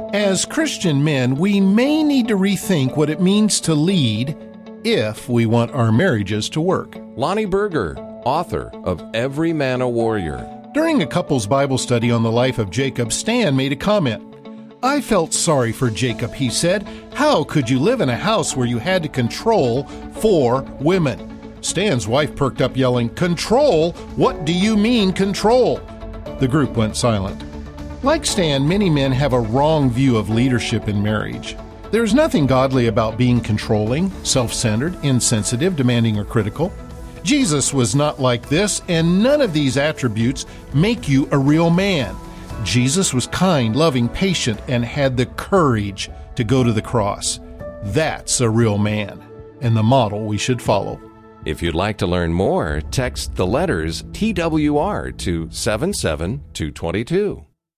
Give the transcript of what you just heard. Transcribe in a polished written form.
As Christian men, we may need to rethink what it means to lead if we want our marriages to work. Lonnie Berger, author of Every Man a Warrior. During a couple's Bible study on the life of Jacob, Stan made a comment. "I felt sorry for Jacob," he said. "How could you live in a house where you had to control 4 women?" Stan's wife perked up, yelling, "Control? What do you mean, control?" The group went silent. Like Stan, many men have a wrong view of leadership in marriage. There's nothing godly about being controlling, self-centered, insensitive, demanding, or critical. Jesus was not like this, and none of these attributes make you a real man. Jesus was kind, loving, patient, and had the courage to go to the cross. That's a real man, and the model we should follow. If you'd like to learn more, text the letters TWR to 77222.